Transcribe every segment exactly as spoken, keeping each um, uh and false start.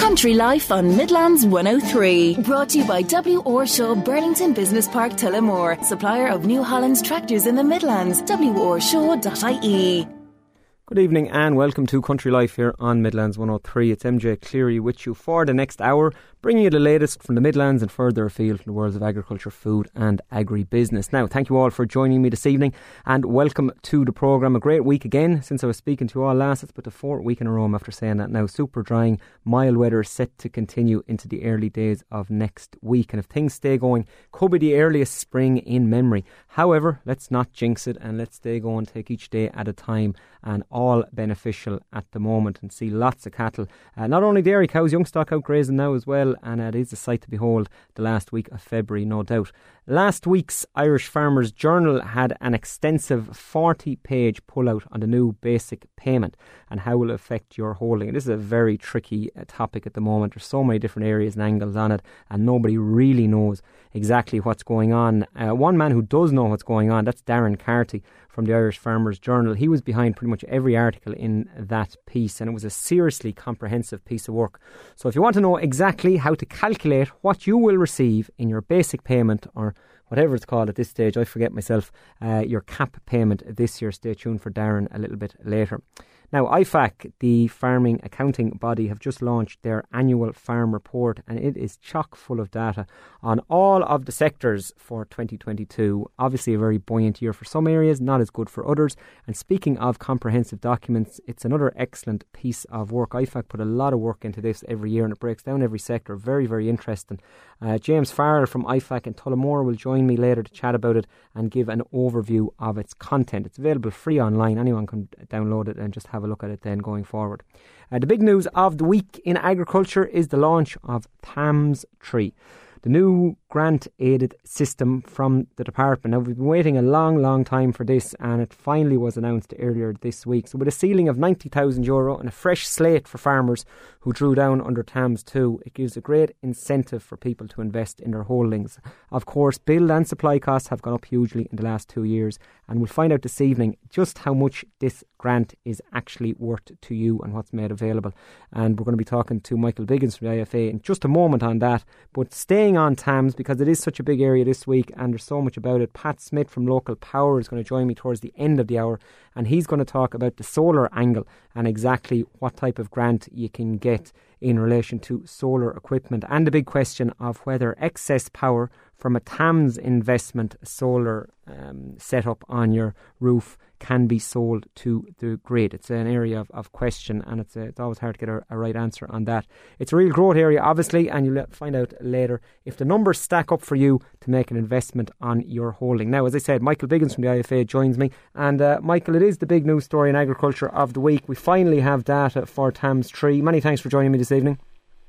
Country Life on Midlands one oh three. Brought to you by W. Orshaw, Burlington Business Park, Tullamore. Supplier of New Holland's tractors in the Midlands. w orshaw dot I E. Good evening and welcome to Country Life here on Midlands one oh three. It's M J Cleary with you for the next hour, bringing you the latest from the Midlands and further afield from the worlds of agriculture, food and agri-business. Now, thank you all for joining me this evening and welcome to the programme. A great week again since I was speaking to you all last. It's but the fourth week in a row, I'm after saying that now. Super drying, mild weather set to continue into the early days of next week. And if things stay going, could be the earliest spring in memory. However, let's not jinx it and let's stay going, take each day at a time, and all beneficial at the moment, and see lots of cattle, uh, not only dairy cows, young stock out grazing now as well, and uh, it is a sight to behold the last week of February, no doubt. Last week's Irish Farmers Journal had an extensive forty page pullout on the new basic payment and how it will affect your holding. This is a very tricky uh, topic at the moment. There's so many different areas and angles on it, and nobody really knows exactly what's going on. Uh, one man who does know what's going on, that's Darren Carty from the Irish Farmers Journal. He was behind pretty much every article in that piece, and it was a seriously comprehensive piece of work. So if you want to know exactly how to calculate what you will receive in your basic payment, or whatever it's called at this stage, I forget myself, uh, your cap payment this year, stay tuned for Darren a little bit later. Now, I F A C, the farming accounting body, have just launched their annual farm report, and it is chock full of data on all of the sectors for twenty twenty-two. Obviously a very buoyant year for some areas, not as good for others. And speaking of comprehensive documents, it's another excellent piece of work. I F A C put a lot of work into this every year, and it breaks down every sector. Very, very interesting. Uh, James Farrell from I F A C in Tullamore will join me later to chat about it and give an overview of its content. It's available free online. Anyone can download it and just have a look at it then going forward. Uh, the big news of the week in agriculture is the launch of TAMS three, the new grant-aided system from the department. Now, we've been waiting a long, long time for this, and it finally was announced earlier this week. So with a ceiling of ninety thousand euro and a fresh slate for farmers who drew down under TAMS two, it gives a great incentive for people to invest in their holdings. Of course, build and supply costs have gone up hugely in the last two years, and we'll find out this evening just how much this grant is actually worth to you and what's made available. And we're going to be talking to Michael Biggins from the I F A in just a moment on that. But staying on TAMS, because it is such a big area this week and there's so much about it, Pat Smith from Local Power is going to join me towards the end of the hour, and he's going to talk about the solar angle and exactly what type of grant you can get in relation to solar equipment, and the big question of whether excess power from a TAMS investment solar um, setup on your roof can be sold to the grid. It's an area of, of question, and it's, uh, it's always hard to get a, a right answer on that. It's a real growth area, obviously, and you'll find out later if the numbers stack up for you to make an investment on your holding. Now, as I said, Michael Biggins from the I F A joins me, and uh, Michael, it is the big news story in agriculture of the week. We finally have data for TAMS three. Many thanks for joining me this evening.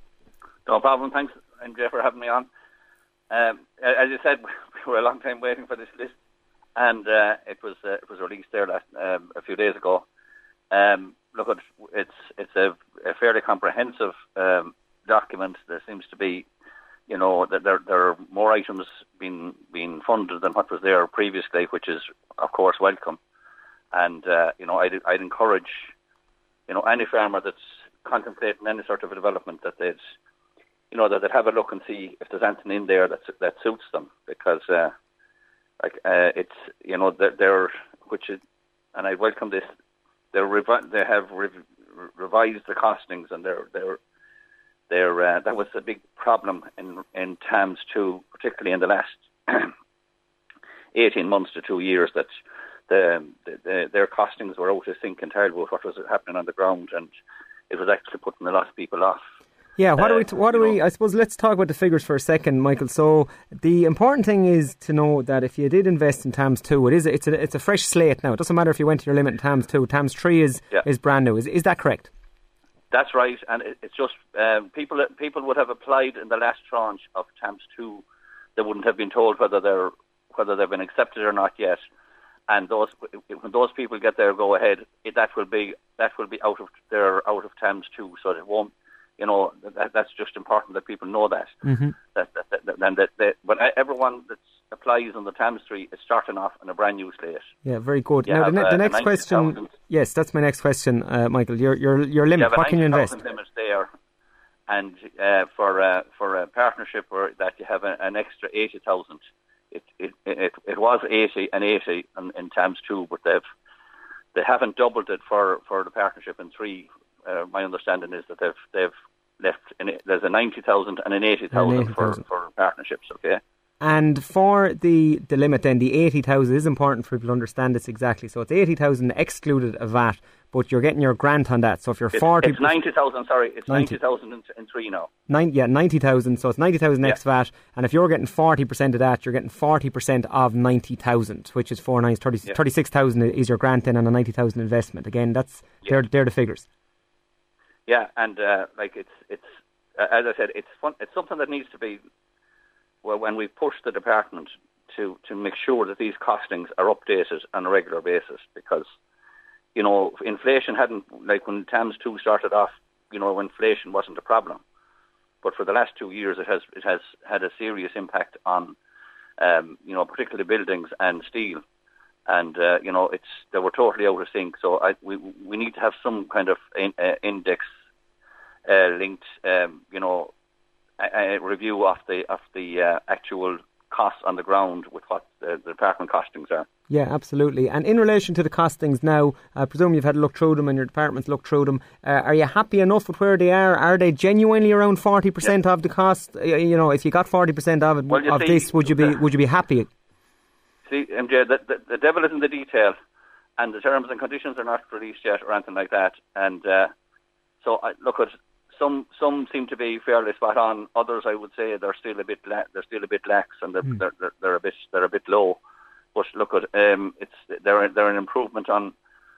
No problem. Thanks, M J, for having me on. Um, as you said, we were a long time waiting for this list, and uh, it was uh, it was released there last, um, a few days ago. Um, look, it's it's a, a fairly comprehensive um, document. There seems to be, you know, that there there are more items being being funded than what was there previously, which is of course welcome. And uh, you know, I'd I'd encourage, you know, any farmer that's contemplating any sort of a development that they'd you know, that they'd have a look and see if there's anything in there that that suits them, because uh, like uh, it's you know they're, they're which is, and I welcome this. They're revi- they have rev- revised the costings, and they're they're they're uh, that was a big problem in in TAMS two, particularly in the last eighteen months to two years, that the, the their costings were out of sync entirely with what was happening on the ground, and it was actually putting a lot of people off. Yeah, what do we, what do we, I suppose let's talk about the figures for a second, Michael. So the important thing is to know that if you did invest in TAMS two, it is, it's a, it's a fresh slate now. It doesn't matter if you went to your limit in TAMS two. TAMS three is, yeah. is brand new. Is, is that correct? That's right. And it, it's just, um, people, people would have applied in the last tranche of TAMS two. They wouldn't have been told whether they're, whether they've been accepted or not yet. And those, when those people get their go ahead, it, that will be, that will be out of, they're out of TAMS two. So it won't, You know, that, that's just important that people know that. Mm-hmm. That, that, that, that, and that, that but everyone that applies on the TAMS three is starting off on a brand new slate. Yeah, very good. You now, have, the, ne- the next uh, question, yes, that's my next question, uh, Michael. Your your your limit, what can you invest? Limit there, and uh, for uh, for a partnership where that you have a, an extra eighty thousand. It it, it it was eighty and eighty in, in times two, but they've they haven't doubled it for, for the partnership in three. Uh, my understanding is that they've they've left in it, there's a ninety thousand and an eighty thousand for for partnerships. Okay. And for the, the limit then, the eighty thousand is important for people to understand this exactly. So it's eighty thousand excluded of V A T, but you're getting your grant on that. So if you're it's, forty... It's ninety thousand, sorry, it's ninety thousand in, in three now. Nine, yeah, ninety thousand, so it's ninety thousand yeah. ex V A T, and if you're getting forty percent of that, you're getting forty percent of ninety thousand, which is four nine, thirty, yeah. thirty-six thousand is your grant then and a ninety thousand investment. Again, that's yeah. they're, they're the figures. Yeah, and uh, like it's, it's uh, as I said, it's fun, it's something that needs to be... Well, when we push the department to, to make sure that these costings are updated on a regular basis, because, you know, inflation hadn't, like when TAMS two started off, you know, inflation wasn't a problem. But for the last two years, it has it has had a serious impact on, um, you know, particularly buildings and steel. And, uh, you know, it's they were totally out of sync. So I, we we need to have some kind of in, uh, index uh, linked, um, you know, a, a review of the of the uh, actual costs on the ground with what the, the department costings are. Yeah, absolutely. And in relation to the costings now, I presume you've had a look through them and your department's looked through them. Uh, are you happy enough with where they are? Are they genuinely around forty percent yeah. of the cost? Uh, you know, if you got forty percent of it well, of see, this, would you be would you be happy? See, M J, the, the, the devil is in the detail, and the terms and conditions are not released yet or anything like that. And uh, so, I, look at some. Some seem to be fairly spot on. Others, I would say, they're still a bit la- they're still a bit lax, and they're, mm. they're, they're, they're a bit they're a bit low. But look at um, it's they're they're an improvement on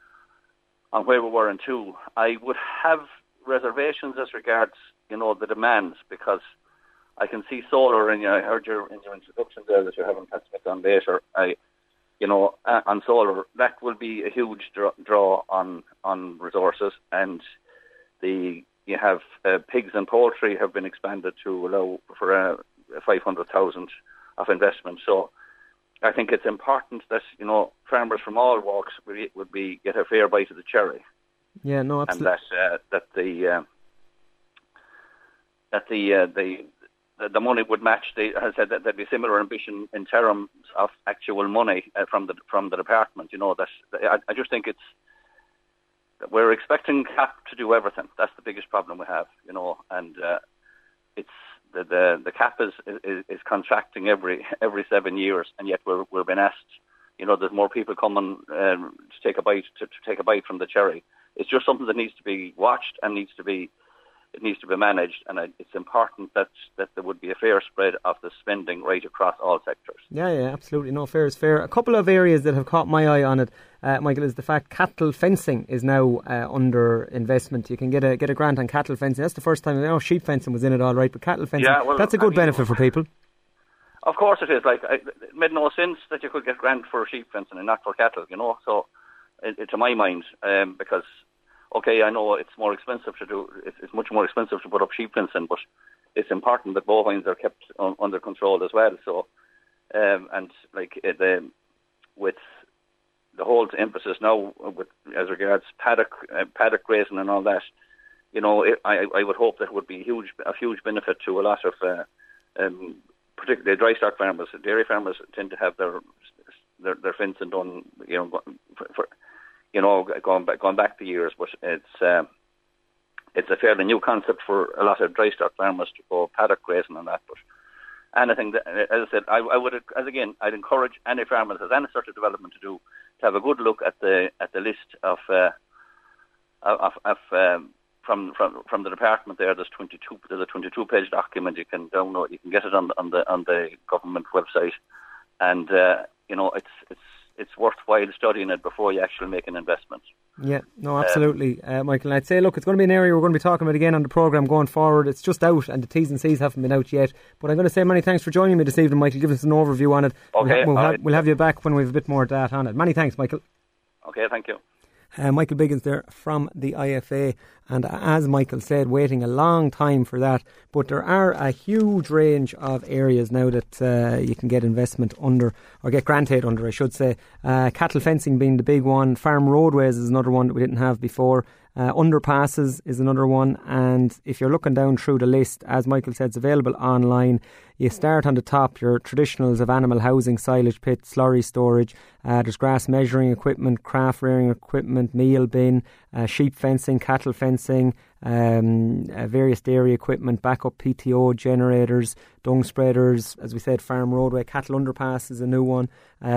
on where we were in two. I would have reservations as regards, you know, the demands, because I can see solar, and you know, I heard your in your introduction there that you're having Pat Smith on later. I, you know, uh, on solar, that will be a huge draw, draw on on resources, and the you have uh, pigs and poultry have been expanded to allow for uh, five hundred thousand of investment. So I think it's important that, you know, farmers from all walks would be, would be get a fair bite of the cherry. Yeah, no, absolutely. And that uh, that the uh, that the uh, the the money would match the, as I said, that there'd be similar ambition in terms of actual money uh, from the from the department. You know, that I, I just think it's we're expecting C A P to do everything. That's the biggest problem we have. You know, and uh, it's the, the the C A P is, is is contracting every every seven years, and yet we're we're being asked. You know, there's more people coming um, to take a bite to, to take a bite from the cherry. It's just something that needs to be watched and needs to be. It needs to be managed, and it's important that, that there would be a fair spread of the spending right across all sectors. Yeah, yeah, absolutely. No, fair is fair. A couple of areas that have caught my eye on it, uh, Michael, is the fact cattle fencing is now uh, under investment. You can get a get a grant on cattle fencing. That's the first time. I know sheep fencing was in it all right, but cattle fencing, yeah, well, that's a good I mean, benefit for people. Of course it is. Like, it made no sense that you could get grant for sheep fencing and not for cattle, you know. So, it, it, to my mind, um, because... Okay, I know it's more expensive to do. It's much more expensive to put up sheep fencing, but it's important that bovines are kept un, under control as well. So, um, and like the with the whole emphasis now with as regards paddock uh, paddock grazing and all that, you know, it, I I would hope that would be huge a huge benefit to a lot of, uh, um, particularly dry stock farmers. Dairy farmers tend to have their their, their fencing done, you know, for. for You know, going back, going back the years, but it's um, it's a fairly new concept for a lot of dry stock farmers to go paddock grazing and that. But anything, that, as I said, I, I would, as again, I'd encourage any farmer that has any sort of development to do to have a good look at the at the list of uh, of, of um, from from from the department. There, there's twenty-two. There's a twenty-two page document you can download. You can get it on the, on the on the government website, and uh, you know, it's it's. It's worthwhile studying it before you actually make an investment. Yeah, no, absolutely, um, uh, Michael. I'd say, look, it's going to be an area we're going to be talking about again on the programme going forward. It's just out, and the T's and C's haven't been out yet. But I'm going to say many thanks for joining me this evening, Michael. Give us an overview on it. Okay, we'll, ha- we'll, ha- right. we'll have you back when we have a bit more data on it. Many thanks, Michael. Okay, thank you. Uh, Michael Biggins there from the I F A, and as Michael said, waiting a long time for that, but there are a huge range of areas now that uh, you can get investment under, or get grant aid under, I should say. Uh, cattle fencing being the big one. Farm roadways is another one that we didn't have before. Uh, underpasses is another one, and if you're looking down through the list, as Michael said, it's available online. You start on the top, your traditionals of animal housing, silage pits, slurry storage. Uh, there's grass measuring equipment, calf rearing equipment, meal bin, uh, sheep fencing, cattle fencing, um, uh, various dairy equipment, backup P T O generators, dung spreaders, as we said, farm roadway, cattle underpass is a new one.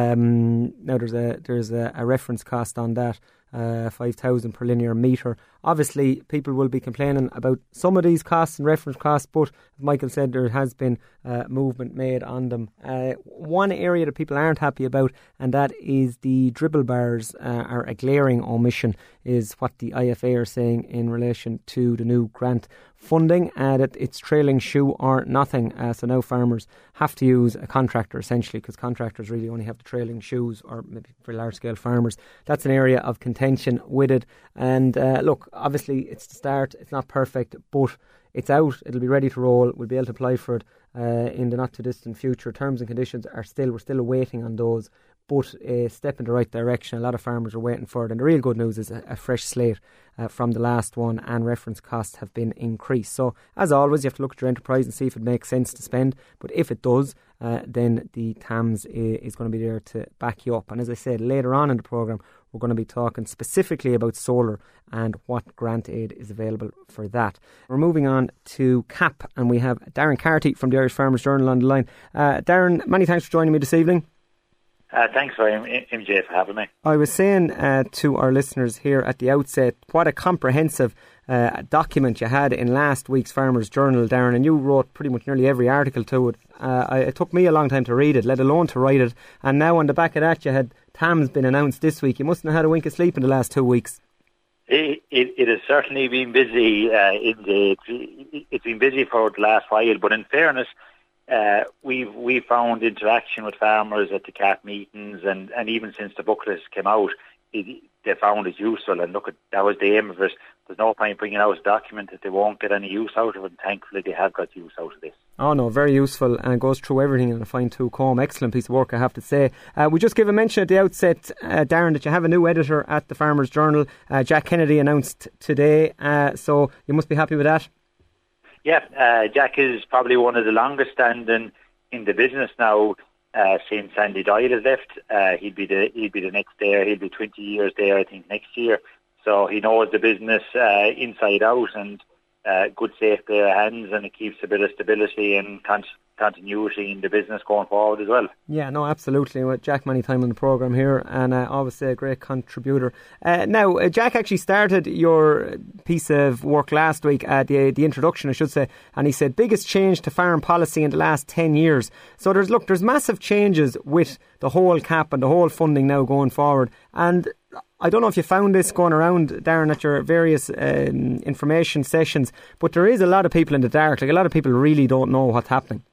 Um, now there's a there's a, a reference cost on that. Uh, five thousand per linear metre. Obviously, people will be complaining about some of these costs and reference costs, but as Michael said, there has been uh, movement made on them. Uh, one area that people aren't happy about, and that is the dribble bars uh, are a glaring omission, is what the I F A are saying in relation to the new grant funding, uh, that it's trailing shoe or nothing. Uh, so now farmers have to use a contractor essentially, because contractors really only have the trailing shoes, or maybe for large scale farmers. That's an area of contention with it. And uh, look, obviously it's the start, it's not perfect, but it's out, it'll be ready to roll, we'll be able to apply for it uh, in the not too distant future. Terms and conditions are still, we're still waiting on those, but a step in the right direction. A lot of farmers are waiting for it, and the real good news is a, a fresh slate uh, from the last one, and reference costs have been increased. So as always, you have to look at your enterprise and see if it makes sense to spend, but if it does, uh, then the T A M S is going to be there to back you up. And as I said, later on in the programme, we're going to be talking specifically about solar and what grant aid is available for that. We're moving on to C A P, and we have Darren Carty from the Irish Farmers Journal on the line. Uh, Darren, many thanks for joining me this evening. Uh, thanks very much, M J, for having me. I was saying uh, to our listeners here at the outset, what a comprehensive uh, document you had in last week's Farmers Journal, Darren, and you wrote pretty much nearly every article to it. Uh, I, it took me a long time to read it, let alone to write it, and now on the back of that you had T A M S been announced this week. You mustn't have had a wink of sleep in the last two weeks. It, it, it has certainly been busy. Uh, in the, it, it's been busy for the last while, but in fairness, Uh, we've we found interaction with farmers at the C A P meetings, and, and even since the booklet came out, it, they found it useful. And look, at, that was the aim of it. There's no point bringing out a document that they won't get any use out of it, and thankfully they have got use out of this. Oh no, very useful, and goes through everything in a fine-tooth comb. Excellent piece of work, I have to say. Uh, we just give a mention at the outset, uh, Darren, that you have a new editor at the Farmers Journal. Uh, Jack Kennedy announced today, uh, so you must be happy with that. Yeah, uh, Jack is probably one of the longest standing in the business now uh, since Andy Doyle has left. Uh, he'll be the he'll be the next there. He'll be twenty years there, I think, next year. So he knows the business uh, inside out, and uh, good safe pair of hands, and it keeps a bit of stability and con- continuity in the business going forward as well. Yeah, no, absolutely. With Jack many time on the programme here, and uh, obviously a great contributor. Uh, now, uh, Jack actually started your piece of work last week, uh, the the introduction, I should say, and he said biggest change to farm policy in the last ten years. So there's look, there's massive changes with the whole C A P and the whole funding now going forward. And I don't know if you found this going around, Darren, at your various um, information sessions, but there is a lot of people in the dark. Like, a lot of people really don't know what's happening.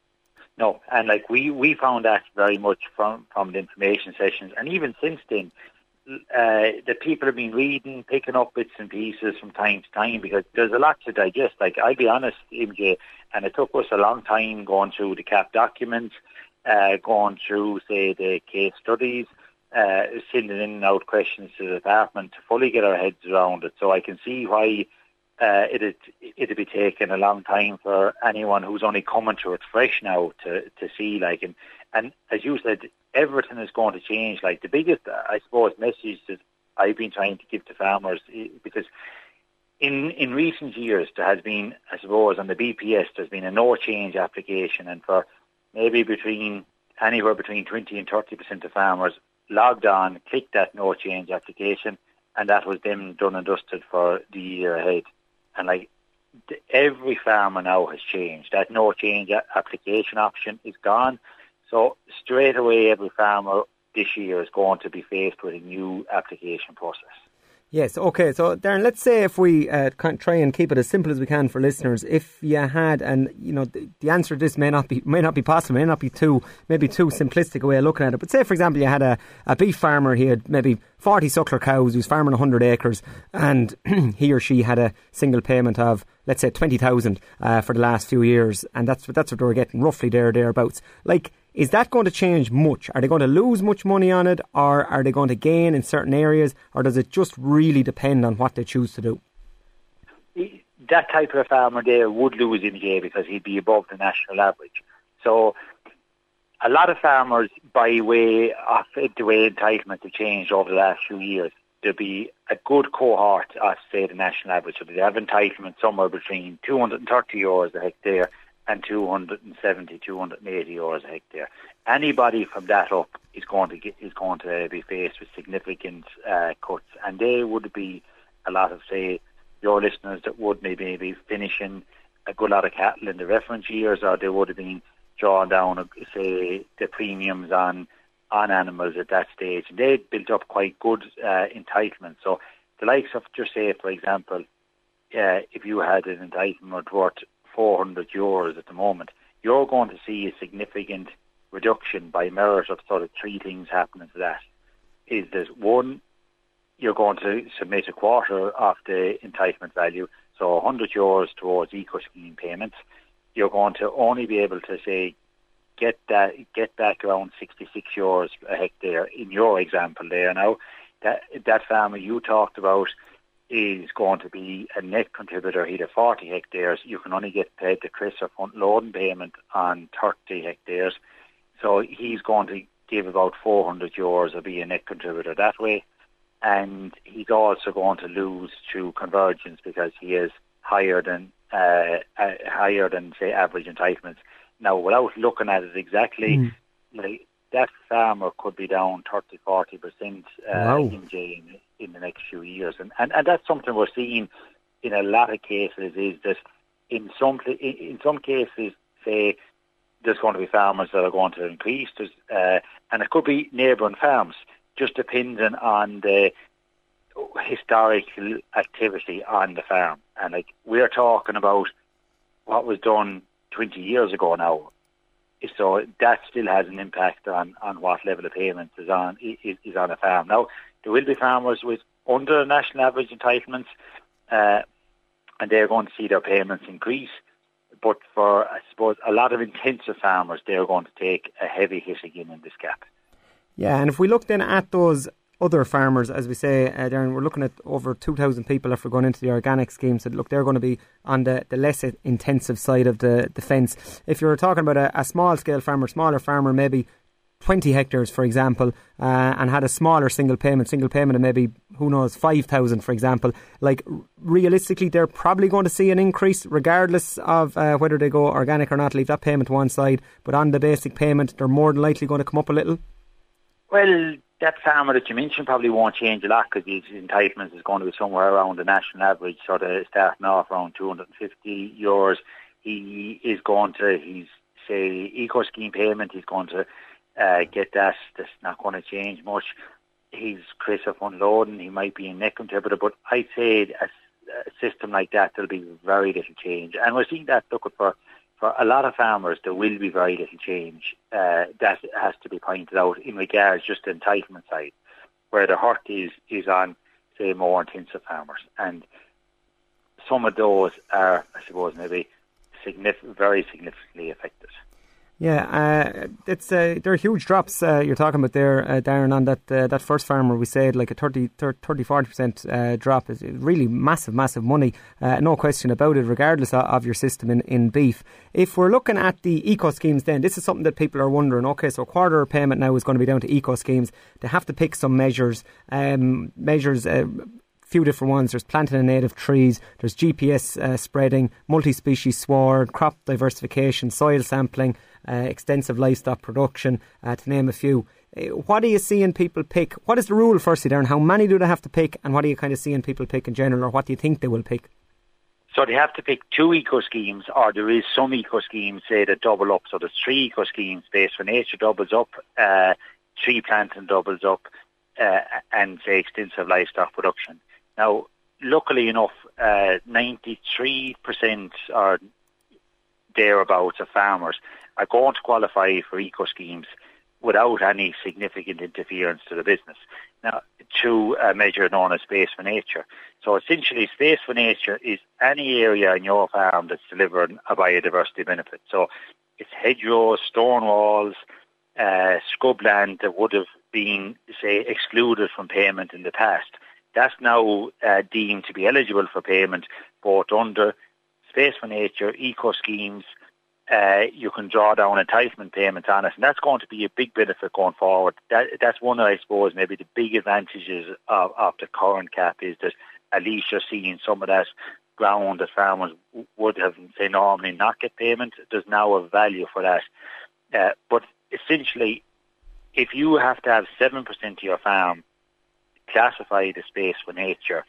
No, and like we, we found that very much from, from the information sessions, and even since then, uh, the people have been reading, picking up bits and pieces from time to time, because there's a lot to digest. Like, I'll be honest, M J, and it took us a long time going through the C A P documents, uh, going through, say, the case studies, uh, sending in and out questions to the department to fully get our heads around it. So I can see why Uh, it'd, it'd be taking a long time for anyone who's only coming to it fresh now to, to see, like, and, and as you said, everything is going to change. Like, the biggest, I suppose, message that I've been trying to give to farmers, because in, in recent years there has been, I suppose, on the B P S, there's been a no change application, and for maybe between, anywhere between twenty and thirty percent of farmers logged on, clicked that no change application, and that was them done and dusted for the year ahead. And like, every farmer now has changed. That no change application option is gone. So straight away, every farmer this year is going to be faced with a new application process. Yes, okay. So, Darren, let's say if we uh, try and keep it as simple as we can for listeners, if you had, and you know, the, the answer to this may not be may not be possible, may not be too maybe too simplistic a way of looking at it. But say, for example, you had a, a beef farmer. He had maybe forty suckler cows. He was farming one hundred acres, and he or she had a single payment of, let's say, twenty thousand uh, for the last few years, and that's that's what they were getting roughly there thereabouts. Like, Is that going to change much? Are they going to lose much money on it, or are they going to gain in certain areas, or does it just really depend on what they choose to do? That type of farmer there would lose in J because he'd be above the national average. So a lot of farmers, by way of the way entitlements have changed over the last few years, there'll be a good cohort of, say, the national average. So they have entitlement somewhere between two hundred thirty euros a hectare and two hundred seventy, two hundred eighty euros a hectare. Anybody from that up is going to get, is going to be faced with significant uh, cuts, and they would be a lot of, say, your listeners that would maybe be finishing a good lot of cattle in the reference years, or they would have been drawing down, say, the premiums on on animals at that stage, and they built up quite good uh, entitlements. So the likes of, just say, for example, uh, if you had an entitlement worth four hundred euros at the moment, you're going to see a significant reduction by merit of sort of three things happening to that. Is that one, you're going to submit a quarter of the entitlement value, so one hundred euros towards eco-scheme payments. You're going to only be able to, say, get that get back around sixty-six euros a hectare in your example there. Now, that that farmer you talked about is going to be a net contributor. He had forty hectares. You can only get paid the Chris or front loading payment on thirty hectares. So he's going to give about four hundred euros or be a net contributor that way. And he's also going to lose through convergence because he is higher than uh, uh, higher than, say, average entitlements. Now, without looking at it exactly, mm. like, that farmer could be down thirty, forty percent uh, wow. in, in, in the next few years. And, and, and that's something we're seeing in a lot of cases, is that in some in, in some cases, say, there's going to be farmers that are going to increase, uh, and it could be neighbouring farms, just depending on the historical activity on the farm. And like we're talking about what was done twenty years ago now, so that still has an impact on, on what level of payments is on is, is on a farm. Now, there will be farmers with under national average entitlements, uh, and they're going to see their payments increase. But for, I suppose, a lot of intensive farmers, they're going to take a heavy hit again in this gap. Yeah, and if we look then at those other farmers, as we say, uh, Darren, we're looking at over two thousand people if we're going into the organic scheme. So look, they're going to be on the, the less intensive side of the, the fence. If you're talking about a, a small-scale farmer, smaller farmer, maybe twenty hectares, for example, uh, and had a smaller single payment, single payment of maybe, who knows, five thousand, for example, like realistically, they're probably going to see an increase regardless of uh, whether they go organic or not. Leave that payment to one side, but on the basic payment, they're more than likely going to come up a little. Well, that farmer that you mentioned probably won't change a lot because his entitlements is going to be somewhere around the national average, sort of starting off around two hundred fifty euros. He is going to, he's, say, eco-scheme payment, he's going to uh, get that. That's not going to change much. He's Chris of unloading, he might be a net contributor, but I'd say a, a system like that, there'll be very little change. And we're seeing that looking for For a lot of farmers, there will be very little change. Uh, that has to be pointed out in regards just to entitlement side, where the hurt is, is on, say, more intensive farmers. And some of those are, I suppose, maybe significant, very significantly affected. Yeah, uh, it's uh, they're huge drops uh, you're talking about there, uh, Darren, on that uh, that first farmer. We said like a thirty, thirty, forty percent uh, drop is really massive, massive money, uh, no question about it, regardless of, of your system in, in beef. If we're looking at the eco schemes then, this is something that people are wondering, okay, so a quarter payment now is going to be down to eco schemes. They have to pick some measures, um, measures, uh, few different ones. There's planting of native trees, there's G P S uh, spreading, multi-species sward, crop diversification, soil sampling, uh, extensive livestock production, uh, to name a few. Uh, what are you seeing people pick? What is the rule, firstly, Darren? How many do they have to pick, and what are you kind of seeing people pick in general, or what do you think they will pick? So they have to pick two eco schemes, or there is some eco schemes, say, that double up. So there's three eco schemes. Base for Nature doubles up, uh, tree planting doubles up, uh, and, say, extensive livestock production. Now, luckily enough, uh, ninety-three percent or thereabouts of farmers are going to qualify for eco schemes without any significant interference to the business. Now, through a measure known as Space for Nature. So essentially, Space for Nature is any area in your farm that's delivering a biodiversity benefit. So it's hedgerows, stone walls, uh, scrubland that would have been, say, excluded from payment in the past. That's now uh, deemed to be eligible for payment, both under Space for Nature, eco schemes. Uh, you can draw down entitlement payments on it, and that's going to be a big benefit going forward. That, that's one of, I suppose, maybe the big advantages of, of the current cap is that at least you're seeing some of that ground that farmers would have, say, normally not get payment. There's now a value for that. Uh, but essentially, if you have to have seven percent of your farm classified as Space for Nature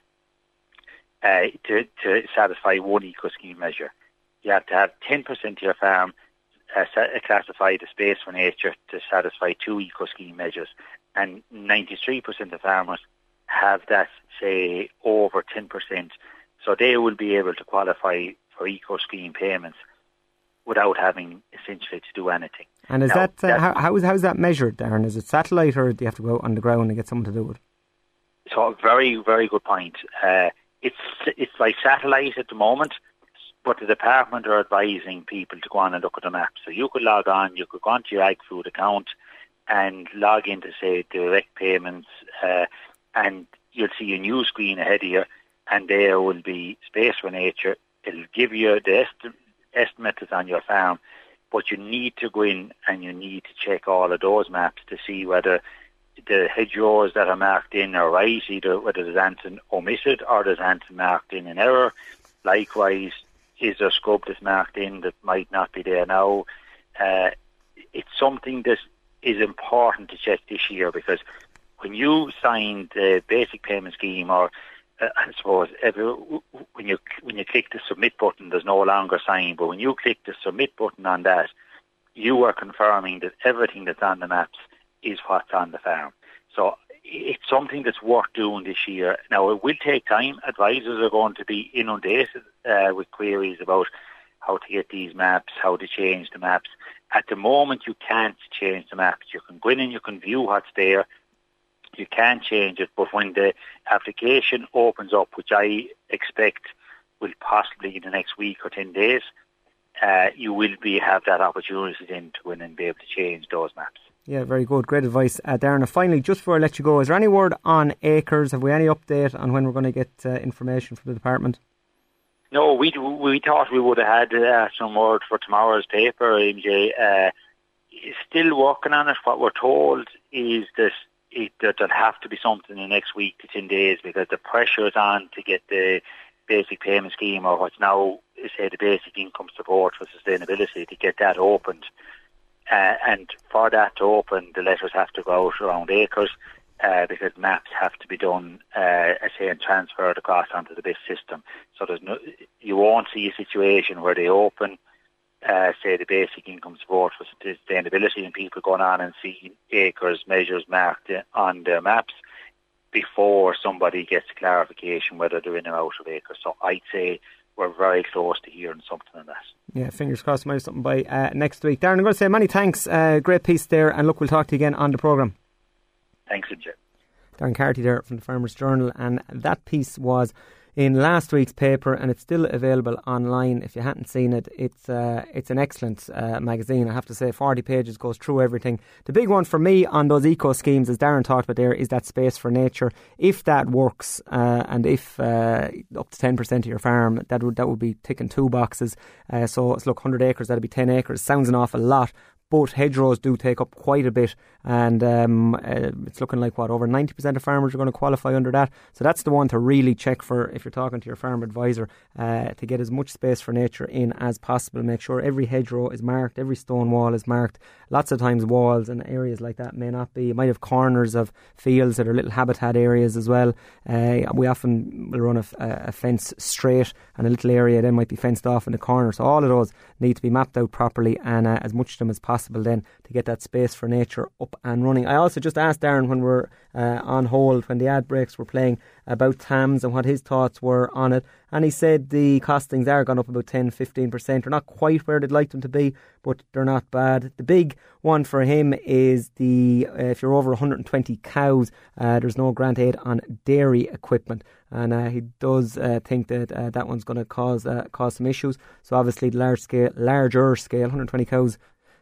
uh, to, to satisfy one eco-scheme measure, you have to have ten percent of your farm uh, classified as Space for Nature to satisfy two eco-scheme measures, and ninety-three percent of farmers have that, say, over ten percent. So they will be able to qualify for eco-scheme payments without having essentially to do anything. And is now, that, uh, how, how, is, how is that measured, Darren? Is it satellite, or do you have to go out on the ground and get someone to do it? So, very, very good point. Uh, it's it's like satellite at the moment, but the department are advising people to go on and look at the map. So you could log on, you could go onto your AgFood account and log into, say, direct payments, uh, and you'll see a new screen ahead of you, and there will be Space for Nature. It'll give you the est- estimate that's on your farm, but you need to go in and you need to check all of those maps to see whether the hedgerows that are marked in are right, either whether there's anything omitted or there's anything marked in an error. Likewise, is there scrub that's marked in that might not be there now? Uh, it's something that is important to check this year, because when you signed the basic payment scheme, or uh, I suppose every, when you when you click the submit button, there's no longer sign, but when you click the submit button on that, you are confirming that everything that's on the maps is what's on the farm. So it's something that's worth doing this year. Now, it will take time. Advisors are going to be inundated uh, with queries about how to get these maps, how to change the maps. At the moment, you can't change the maps. You can go in and you can view what's there. You can change it, but when the application opens up, which I expect will possibly in the next week or ten days, uh, you will be have that opportunity then to go in and be able to change those maps. Yeah, very good. Great advice, uh, Darren. And finally, just before I let you go, is there any word on acres? Have we any update on when we're going to get uh, information from the department? No, we we thought we would have had uh, some word for tomorrow's paper, M J. Uh, still working on it. What we're told is that it, that there'll have to be something in the next week to ten days, because the pressure is on to get the basic payment scheme, or what's now, say, the basic income support for sustainability, to get that opened. Uh, and for that to open, the letters have to go out around acres, uh, because maps have to be done, uh, I say, and transferred across onto the B I S system. So there's no, you won't see a situation where they open, uh, say, the basic income support for sustainability, and people going on and seeing acres measures marked on their maps before somebody gets clarification whether they're in or out of acres. So I'd say we're very close to hearing something on that. Yeah, fingers crossed, might have something by uh, next week. Darren, I'm going to say many thanks. Uh, great piece there, and look, we'll talk to you again on the programme. Thanks, Jim. Darren Carty there from the Farmers Journal, and that piece was in last week's paper, and it's still available online. If you hadn't seen it, it's uh, it's an excellent uh, magazine. I have to say, forty pages, goes through everything. The big one for me on those eco schemes, as Darren talked about there, is that Space for Nature. If that works, uh, and if uh, up to ten percent of your farm, that would that would be ticking two boxes. Uh, so it's look, one hundred acres, that'd be ten acres. Sounds an awful lot. But hedgerows do take up quite a bit, and um, uh, it's looking like, what, over ninety percent of farmers are going to qualify under that. So that's the one to really check for if you're talking to your farm advisor, uh, to get as much Space for Nature in as possible. Make sure every hedgerow is marked, every stone wall is marked. Lots of times walls and areas like that may not be. You might have corners of fields that are little habitat areas as well. Uh, we often will run a, a fence straight, and a little area then might be fenced off in the corner. So all of those need to be mapped out properly, and uh, as much of them as possible possible then to get that Space for Nature up and running. I also just asked Darren when we're uh, on hold, when the ad breaks were playing, about T A Ms and what his thoughts were on it, and he said the costings are gone up about ten to fifteen percent. They're not quite where they'd like them to be, but they're not bad. The big one for him is the uh, if you're over one hundred twenty cows, uh, there's no grant aid on dairy equipment, and uh, he does uh, think that uh, that one's going to cause uh, cause some issues. So obviously large scale, larger scale, one hundred twenty cows,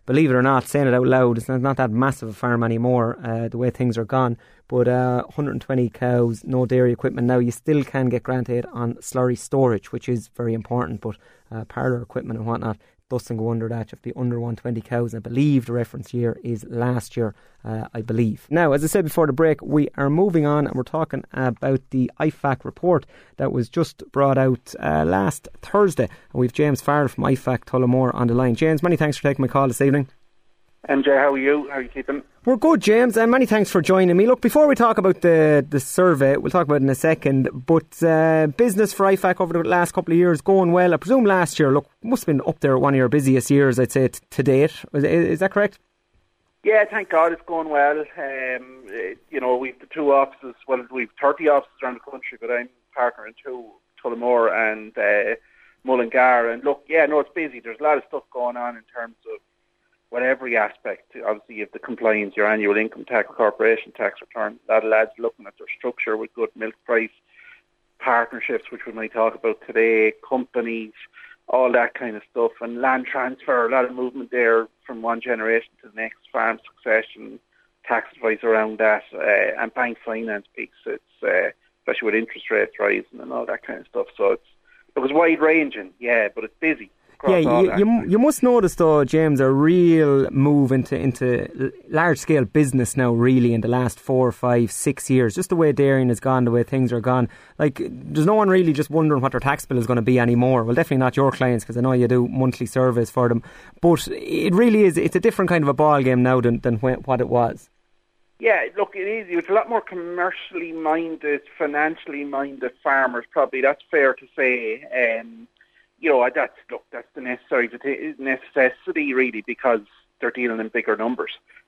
believe it or not, saying it out loud, it's not, not that massive a farm anymore, uh, the way things are gone. But uh, one hundred twenty cows, no dairy equipment. Now, you still can get grant aid on slurry storage, which is very important, but uh, parlour equipment and whatnot doesn't go under that. You have to be under one hundred twenty cows. I believe the reference year is last year, uh, I believe. Now, as I said before the break, we are moving on and we're talking about the I F A C report that was just brought out uh, last Thursday. And we've James Farrell from I F A C Tullamore on the line. James, many thanks for taking my call this evening. M J, how are you? How are you keeping? We're good, James, and many thanks for joining me. Look, before we talk about the, the survey, we'll talk about it in a second, but uh, business for I F A C over the last couple of years going well. I presume last year, look, must have been up there one of your busiest years, I'd say, t- to date. Is, is that correct? Yeah, thank God it's going well. Um, you know, we've the two offices, well, we've thirty offices around the country, but I'm partner in two, Tullamore and uh, Mullingar. And look, yeah, no, it's busy. There's a lot of stuff going on in terms of well, every aspect. Obviously, you have the compliance, your annual income tax, corporation tax return. A lot of lads looking at their structure with good milk price, partnerships, which we might talk about today, companies, all that kind of stuff, and land transfer, a lot of movement there from one generation to the next, farm succession, tax advice around that, uh, and bank finance piece. It's uh, especially with interest rates rising and all that kind of stuff. So it's it was wide ranging, yeah, but it's busy. Yeah, you, you you must notice though, James, a real move into into large scale business now. Really, in the last four, five, six years, just the way dairying has gone, the way things are gone. Like, there's no one really just wondering what their tax bill is going to be anymore. Well, definitely not your clients, because I know you do monthly surveys for them. But it really is. It's a different kind of a ball game now than than what it was. Yeah, look, it is. It's a lot more commercially minded, financially minded farmers. Probably that's fair to say. Um, You know, that's look, that's the necessary necessity really, because they're dealing in bigger numbers.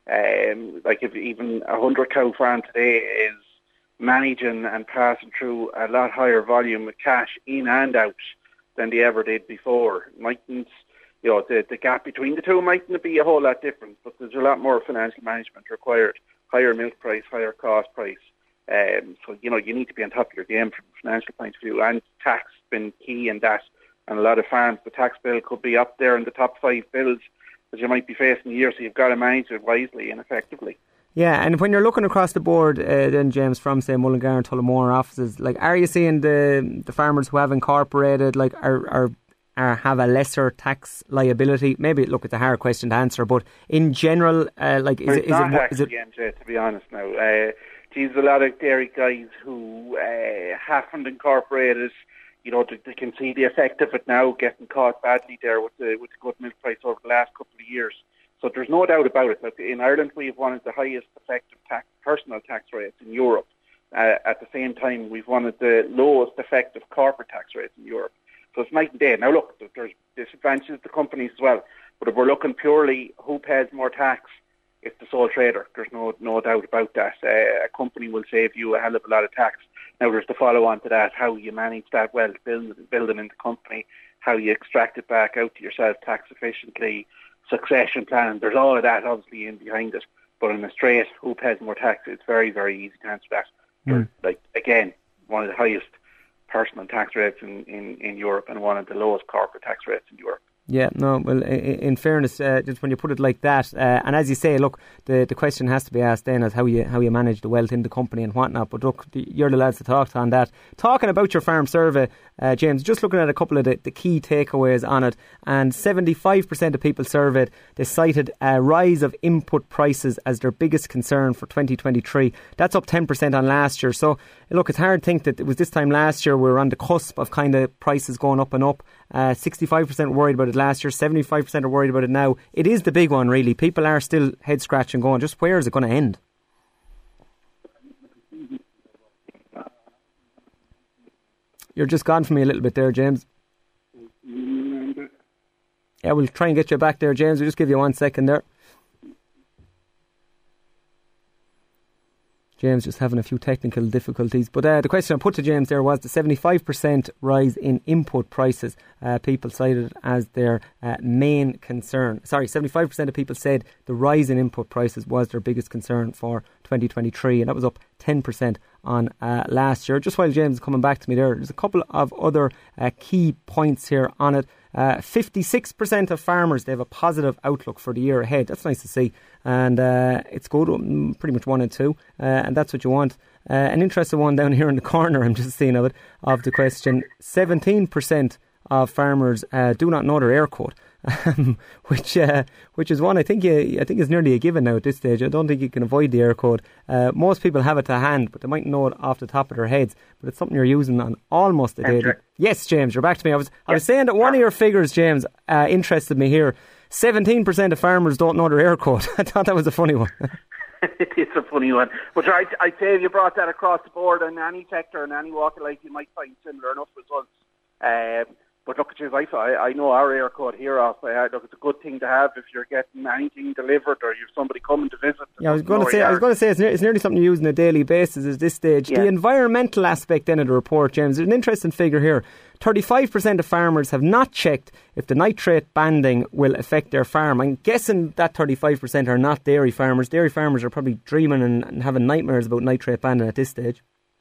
Um, like if even a hundred cow farm today is managing and passing through a lot higher volume of cash in and out than they ever did before. Mightn't, you know, the the gap between the two mightn't be a whole lot different, but there's a lot more financial management required. Higher milk price, higher cost price. Um, so you know, you need to be on top of your game from a financial point of view, and tax has been key in that. And a lot of farms, the tax bill could be up there in the top five bills that you might be facing a year, so you've got to manage it wisely and effectively. Yeah, and when you're looking across the board, uh, then, James, from, say, Mullingar and Tullamore offices, like, are you seeing the the farmers who have incorporated, like, are, are, are have a lesser tax liability? Maybe, look, it's a hard question to answer, but in general, uh, like, is, it, is, not it, actually, is it... M J, to be honest now. Uh, geez, a lot of dairy guys who uh, haven't incorporated. You know, they, they can see the effect of it now, getting caught badly there with the with the good milk price over the last couple of years. So there's no doubt about it. Look, in Ireland, we have one of the highest effective tax, personal tax rates in Europe. Uh, at the same time, we've one of the lowest effective corporate tax rates in Europe. So it's night and day. Now, look, there's disadvantages to companies as well. But if we're looking purely who pays more tax, it's the sole trader. There's no no doubt about that. Uh, a company will save you a hell of a lot of tax. Now, there's the follow-on to that, how you manage that wealth, build, building in the company, how you extract it back out to yourself tax efficiently, succession planning. There's all of that, obviously, in behind it. But in a straight, who pays more tax, it's very, very easy to answer that. Mm. Like, again, one of the highest personal tax rates in, in, in Europe and one of the lowest corporate tax rates in Europe. Yeah, no, well, in fairness, uh, just when you put it like that, uh, and as you say, look, the, the question has to be asked then as how you how you manage the wealth in the company and whatnot, but look, the, you're the lads to talk to on that. Talking about your farm survey, uh, James, just looking at a couple of the, the key takeaways on it, and seventy-five percent of people surveyed, they cited a rise of input prices as their biggest concern for twenty twenty-three. That's up ten percent on last year. So, look, it's hard to think that it was this time last year we were on the cusp of kind of prices going up and up. Uh, sixty-five percent worried about it last year, seventy-five percent are worried about it now. It is the big one, really. People are still head scratching, going, just where is it going to end? You're just gone from me a little bit there, James. Yeah, we'll try and get you back there, James. We'll just give you one second there. James just having a few technical difficulties. But uh, the question I put to James there was the seventy-five percent rise in input prices. Uh, people cited as their uh, main concern. Sorry, seventy-five percent of people said the rise in input prices was their biggest concern for twenty twenty-three. And that was up ten percent on uh, last year. Just while James is coming back to me there, there's a couple of other uh, key points here on it. Uh, fifty-six percent of farmers, they have a positive outlook for the year ahead. That's nice to see. And uh, it's good, pretty much one and two. Uh, and that's what you want. Uh, an interesting one down here in the corner, I'm just seeing of it, of the question. seventeen percent of farmers uh, do not know their air code. Um, which uh, which is one I think you, I think is nearly a given now at this stage. I don't think you can avoid the air code. Uh, most people have it to hand, but they might know it off the top of their heads. But it's something you're using on almost a daily. Yes, James, you're back to me. I was I was saying that one of your figures, James, uh, interested me here. seventeen percent of farmers don't know their air code. I thought that was a funny one. It is a funny one. But I'd, I'd say if you brought that across the board in any sector, in any walk of life, you might find similar enough results. Um, But look, geez, I, I know our air code here off. Uh, look, it's a good thing to have if you're getting anything delivered or you've somebody coming to visit. Yeah, I was going to say, I was going to say, it's, ne- it's nearly something you use on a daily basis at this stage. Yeah. The environmental aspect then of the report, James, there's an interesting figure here. thirty-five percent of farmers have not checked if the nitrate banding will affect their farm. I'm guessing that thirty-five percent are not dairy farmers. Dairy farmers are probably dreaming and, and having nightmares about nitrate banding at this stage.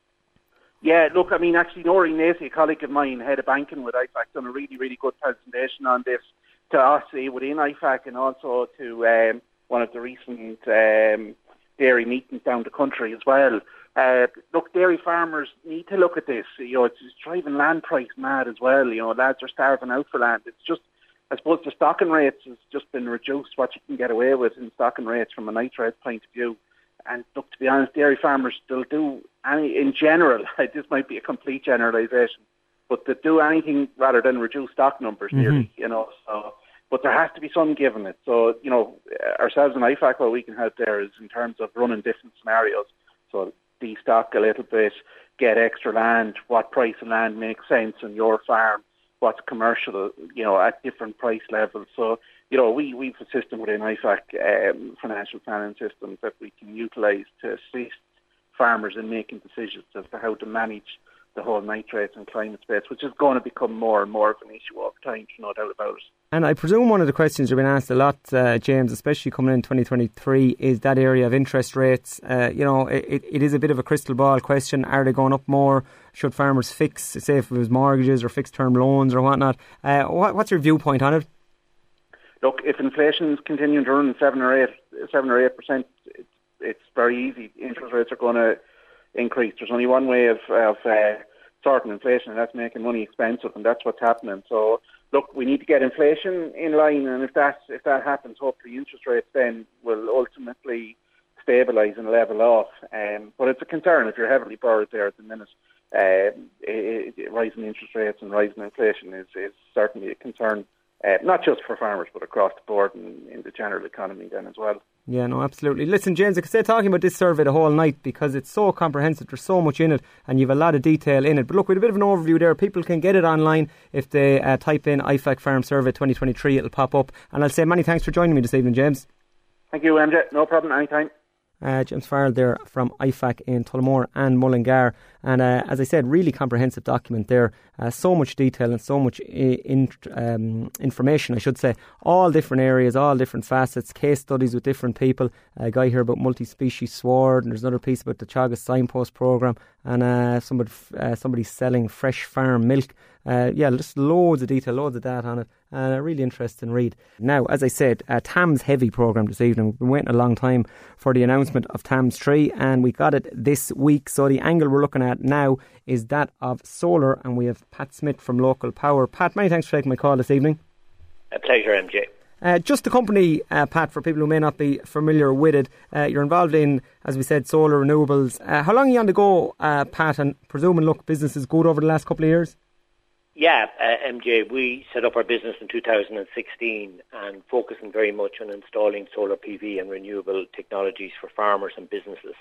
Yeah, look, I mean, actually, Noreen Nacy, a colleague of mine, head of banking with I FAC, done a really, really good presentation on this to us uh, within I FAC and also to um, one of the recent um, dairy meetings down the country as well. Uh, look, dairy farmers need to look at this. You know, it's, it's driving land price mad as well. You know, lads are starving out for land. It's just, I suppose, the stocking rates has just been reduced, what you can get away with in stocking rates from a nitrate point of view. And look, to be honest, dairy farmers still do any, in general, this might be a complete generalisation, but they do anything rather than reduce stock numbers mm-hmm. nearly, you know. So, but there has to be some given it. So, you know, ourselves and I FAC, what we can help there is in terms of running different scenarios. So, destock a little bit, get extra land, what price of land makes sense on your farm, what's commercial, you know, at different price levels. So, you know, we, we've a system within I FAC, um, financial planning systems that we can utilise to assist farmers in making decisions as to how to manage the whole nitrates and climate space, which is going to become more and more of an issue over time, no doubt about it. And I presume one of the questions you've been asked a lot, uh, James, especially coming in twenty twenty-three, is that area of interest rates. Uh, you know, it, it is a bit of a crystal ball question. Are they going up more? Should farmers fix, say if it was mortgages or fixed term loans or whatnot? Uh, what, what's your viewpoint on it? Look, if inflation is continuing to run seven or eight, seven or eight percent, it's, it's very easy. Interest rates are going to increase. There's only one way of, of uh, sorting inflation, and that's making money expensive, and that's what's happening. So, look, we need to get inflation in line, and if that if that happens, hopefully interest rates then will ultimately stabilise and level off. Um, but it's a concern if you're heavily borrowed there at the minute. Uh, it, it, rising interest rates and rising inflation is, is certainly a concern. Uh, not just for farmers, but across the board and in the general economy then as well. Yeah, no, absolutely. Listen, James, I could stay talking about this survey the whole night because it's so comprehensive. There's so much in it and you have a lot of detail in it. But look, we had a bit of an overview there. People can get it online. If they uh, type in I FAC Farm Survey twenty twenty-three, it'll pop up. And I'll say many thanks for joining me this evening, James. Thank you, M J. No problem, anytime. Uh, James Farrell there from I FAC in Tullamore and Mullingar. And uh, as I said, really comprehensive document there. Uh, so much detail and so much I- in, um, information, I should say. All different areas, all different facets, case studies with different people. A guy here about multi-species sward, and there's another piece about the Teagasc Signpost Programme, and uh, somebody, uh, somebody selling fresh farm milk. Uh, yeah, just loads of detail, loads of data on it. And a really interesting read. Now, as I said, uh, TAM's heavy programme this evening. We've been waiting a long time for the announcement of TAMS three, and we got it this week. So the angle we're looking at now is that of solar, and we have Pat Smith from Local Power. Pat, many thanks for taking my call this evening. A pleasure, M J. Uh, just the company, uh, Pat, for people who may not be familiar with it, uh, you're involved in, as we said, solar renewables. Uh, how long are you on the go, uh, Pat, and presuming, look, business is good over the last couple of years? Yeah, uh, M J, we set up our business in two thousand sixteen and focusing very much on installing solar P V and renewable technologies for farmers and businesses.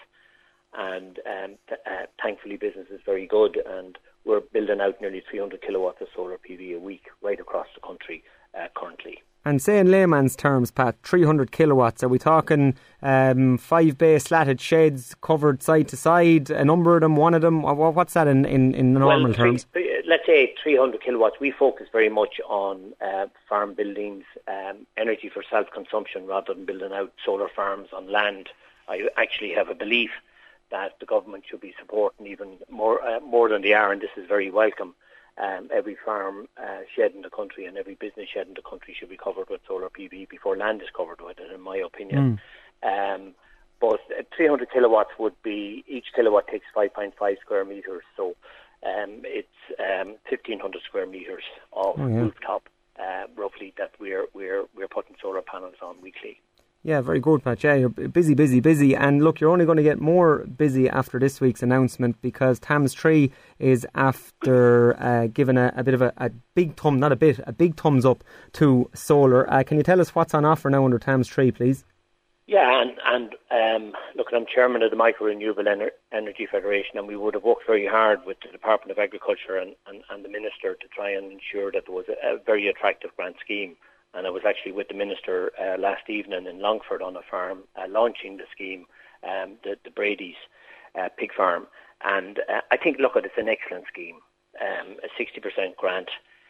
And um, th- uh, thankfully business is very good, and we're building out nearly three hundred kilowatts of solar P V a week right across the country uh, currently. And say in layman's terms, Pat, three hundred kilowatts, are we talking um, five bay slatted sheds covered side to side, a number of them, one of them? What's that in, in, in normal well, terms? Three, let's say three hundred kilowatts. We focus very much on uh, farm buildings, um, energy for self-consumption rather than building out solar farms on land. I actually have a belief that the government should be supporting even more uh, more than they are, and this is very welcome. Um, every farm uh, shed in the country and every business shed in the country should be covered with solar P V before land is covered with it, in my opinion. Mm. Um, but three hundred kilowatts would be, each kilowatt takes five point five square metres, so um, it's um, fifteen hundred square metres of oh, yeah. rooftop, uh, roughly, that we're, we're, we're putting solar panels on weekly. Yeah, very good, Pat. Yeah, you're busy, busy, busy. And look, you're only going to get more busy after this week's announcement, because Thames Tree is after uh, giving a, a bit of a, a big thumb, not a bit, a big thumbs up to solar. Uh, can you tell us what's on offer now under Thames Tree, please? Yeah, and, and um, look, I'm chairman of the Micro Renewable Ener- Energy Federation, and we would have worked very hard with the Department of Agriculture and, and, and the Minister to try and ensure that there was a, a very attractive grant scheme. And I was actually with the Minister uh, last evening in Longford on a farm uh, launching the scheme, um, the, the Brady's uh, pig farm. And uh, I think, look, it's an excellent scheme, um, a sixty percent grant,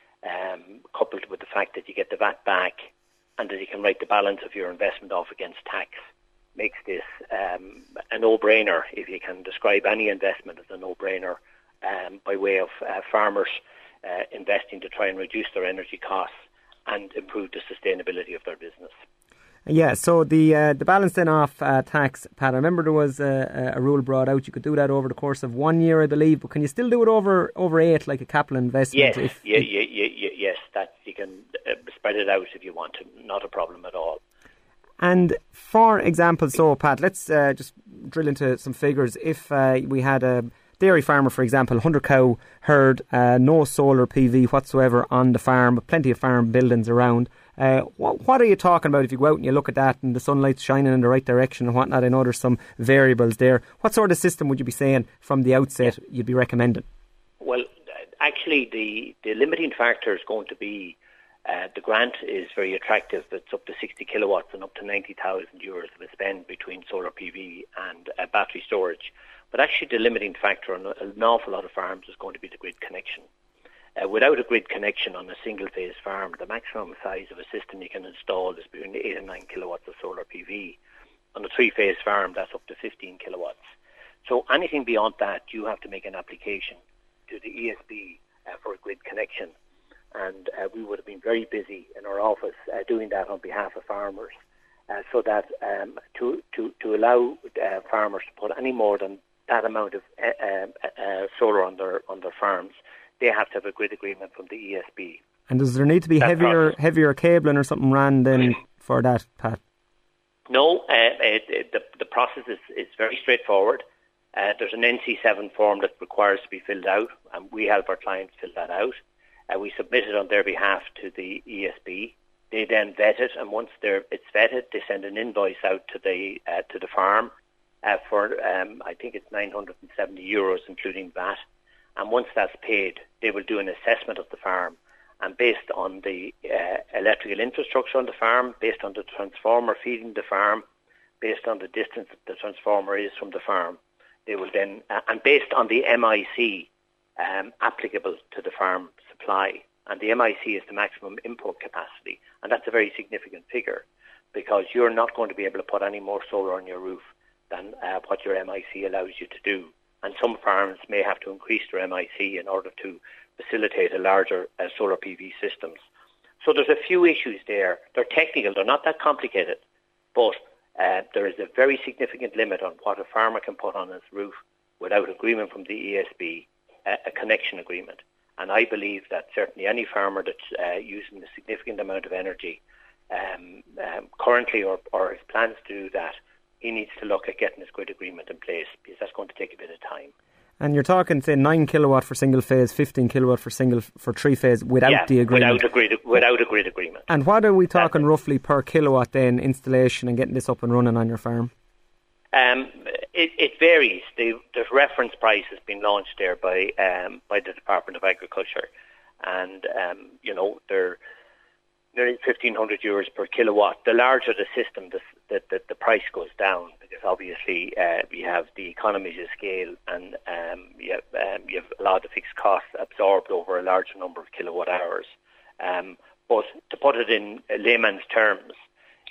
um, coupled with the fact that you get the V A T back and that you can write the balance of your investment off against tax, makes this um, a no-brainer, if you can describe any investment as a no-brainer, um, by way of uh, farmers uh, investing to try and reduce their energy costs and improve the sustainability of their business. Yeah, so the uh, the balance then off uh, tax, Pat, I remember there was a, a rule brought out. You could do that over the course of one year, I believe, but can you still do it over over eight, like a capital investment? Yes, if, yeah, if, yeah, yeah, yeah, yes, that you can uh, spread it out if you want to, not a problem at all. And for example, so Pat, let's uh, just drill into some figures. If uh, we had a dairy farmer, for example, one hundred cow herd, uh, no solar P V whatsoever on the farm, but plenty of farm buildings around. Uh, what, what are you talking about if you go out and you look at that and the sunlight's shining in the right direction and whatnot? I know there's some variables there. What sort of system would you be saying from the outset you'd be recommending? Well, actually, the, the limiting factor is going to be uh, the grant is very attractive. It's up to sixty kilowatts and up to ninety thousand euros of a spend between solar P V and uh, battery storage. But actually the limiting factor on an awful lot of farms is going to be the grid connection. Uh, without a grid connection on a single-phase farm, the maximum size of a system you can install is between eight and nine kilowatts of solar P V. On a three-phase farm, that's up to fifteen kilowatts. So anything beyond that, you have to make an application to the E S B uh, for a grid connection. And uh, we would have been very busy in our office uh, doing that on behalf of farmers, uh, so that um, to, to, to allow uh, farmers to put any more than that amount of uh, uh, uh, solar on their on their farms, they have to have a grid agreement from the E S B. And does there need to be that heavier process. heavier cabling or something ran then for that, Pat? No, uh, it, it, the, the process is, is very straightforward. Uh, there's an N C seven form that requires to be filled out, and we help our clients fill that out. Uh, we submit it on their behalf to the E S B. They then vet it, and once they're, it's vetted, they send an invoice out to the uh, to the farm uh, for, um, I think it's nine hundred seventy euros, including V A T. And once that's paid, they will do an assessment of the farm. And based on the uh, electrical infrastructure on the farm, based on the transformer feeding the farm, based on the distance that the transformer is from the farm, they will then, uh, and based on the M I C um, applicable to the farm supply, and the M I C is the maximum input capacity, and that's a very significant figure, because you're not going to be able to put any more solar on your roof than uh, what your M I C allows you to do. And some farms may have to increase their M I C in order to facilitate a larger uh, solar P V systems. So there's a few issues there. They're technical, they're not that complicated, but uh, there is a very significant limit on what a farmer can put on his roof without agreement from the E S B, uh, a connection agreement. And I believe that certainly any farmer that's uh, using a significant amount of energy um, um, currently or, or has plans to do that, he needs to look at getting his grid agreement in place, because that's going to take a bit of time. And you're talking, say, nine kilowatt for single phase, fifteen kilowatt for single for three phase without yeah, the agreement. Without a grid, without a grid agreement. And what are we talking roughly per kilowatt then installation and getting this up and running on your farm? Um, it, it varies. The, the reference price has been launched there by um, by the Department of Agriculture, and um, you know they're nearly fifteen hundred euros per kilowatt. The larger the system, the the, the, the price goes down, because obviously uh, you have the economies of scale, and um, you have um, you have a lot of the fixed costs absorbed over a larger number of kilowatt hours. Um, but to put it in layman's terms,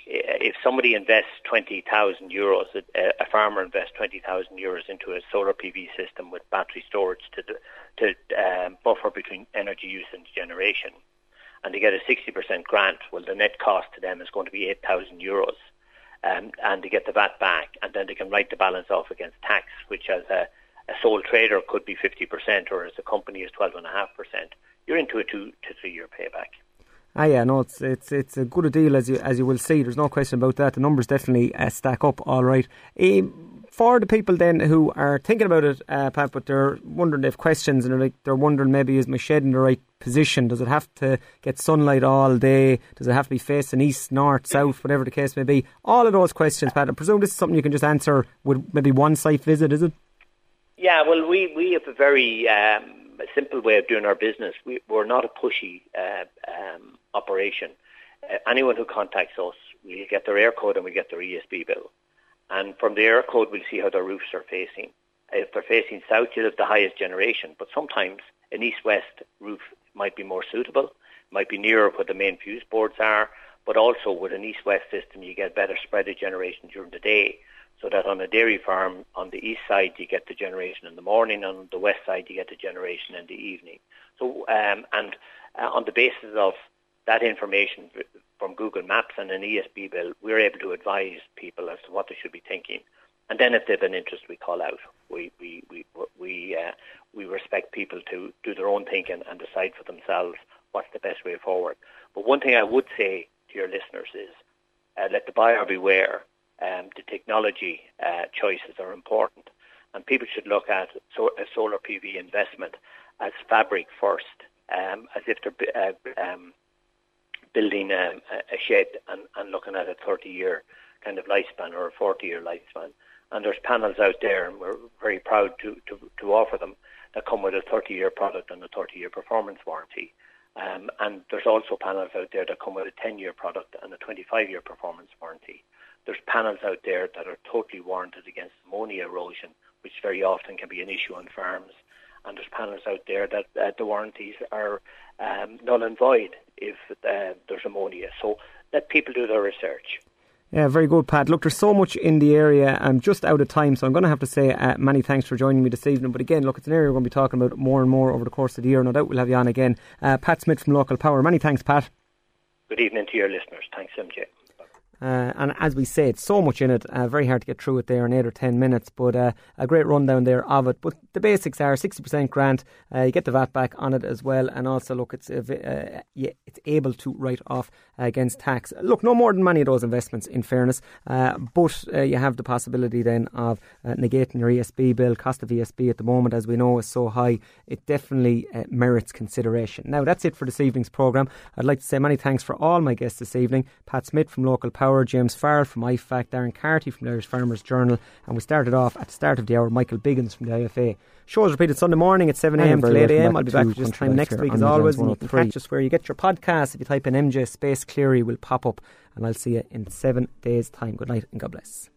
if somebody invests twenty thousand euros, a, a farmer invests twenty thousand euros into a solar P V system with battery storage to to um, buffer between energy use and generation, and they get a sixty percent grant, well, the net cost to them is going to be eight thousand euros, um, and they get the V A T back, and then they can write the balance off against tax, which as a, a sole trader could be fifty percent, or as a company is twelve point five percent. You're into a two to three year payback. Ah, yeah, no, it's it's it's a good a deal, as you as you will see. There's no question about that. The numbers definitely uh, stack up all right. Um, for the people then who are thinking about it, uh, Pat, but they're wondering, they have questions, and they're like they're wondering, maybe is my shed in the right position? Does it have to get sunlight all day? Does it have to be facing east, north, south, whatever the case may be? All of those questions, Pat. I presume this is something you can just answer with maybe one site visit, is it? Yeah, well, we we have a very um, a simple way of doing our business. We, we're not a pushy uh, um, operation. Uh, anyone who contacts us, we get their air code and we get their E S B bill. And from the air code, we'll see how their roofs are facing. If they're facing south, you'll have the highest generation. But sometimes an east-west roof might be more suitable, might be nearer where the main fuse boards are. But also with an east-west system, you get better spread of generation during the day. So that on a dairy farm, on the east side, you get the generation in the morning. On the west side, you get the generation in the evening. So, um, and uh, on the basis of that information from Google Maps and an E S B bill, we're able to advise people as to what they should be thinking. And then if they have an interest, we call out. We we we we uh, we respect people to do their own thinking and decide for themselves what's the best way forward. But one thing I would say to your listeners is, uh, let the buyer beware. Um, the technology uh, choices are important, and people should look at so, a solar P V investment as fabric first, um, as if they're uh, um, building um, a shed and, and looking at a thirty-year kind of lifespan or a forty-year lifespan. And there's panels out there, and we're very proud to, to, to offer them, that come with a thirty-year product and a thirty-year performance warranty. Um, and there's also panels out there that come with a ten-year product and a twenty-five-year performance warranty. There's panels out there that are totally warranted against ammonia erosion, which very often can be an issue on farms. And there's panels out there that uh, the warranties are um, null and void if uh, there's ammonia. So let people do their research. Yeah, very good, Pat. Look, there's so much in the area. I'm just out of time, so I'm going to have to say uh, many thanks for joining me this evening. But again, look, it's an area we're going to be talking about more and more over the course of the year. No doubt we'll have you on again. Uh, Pat Smith from Local Power. Many thanks, Pat. Good evening to your listeners. Thanks, M J. Uh, and as we say, it's so much in it, uh, very hard to get through it there in eight or ten minutes, but uh, a great rundown there of it. But the basics are sixty percent grant, uh, you get the V A T back on it as well, and also, look, it's uh, yeah, it's able to write off uh, against tax. Look, no more than many of those investments, in fairness, uh, but uh, you have the possibility then of uh, negating your E S B bill. Cost of E S B at the moment, as we know, is so high, it definitely uh, merits consideration. Now, that's it for this evening's programme. I'd like to say many thanks for all my guests this evening. Pat Smith from Local Power, James Farrell from I F A C, Darren Carty from the Irish Farmers Journal, and we started off at the start of the hour, Michael Biggins from the I F A. Show is repeated Sunday morning at seven a.m. till eight a.m. I'll be back for this time next week as always, and you can catch us where you get your podcast. If you type in M J Space Cleary, will pop up, and I'll see you in seven days' time. Good night and God bless.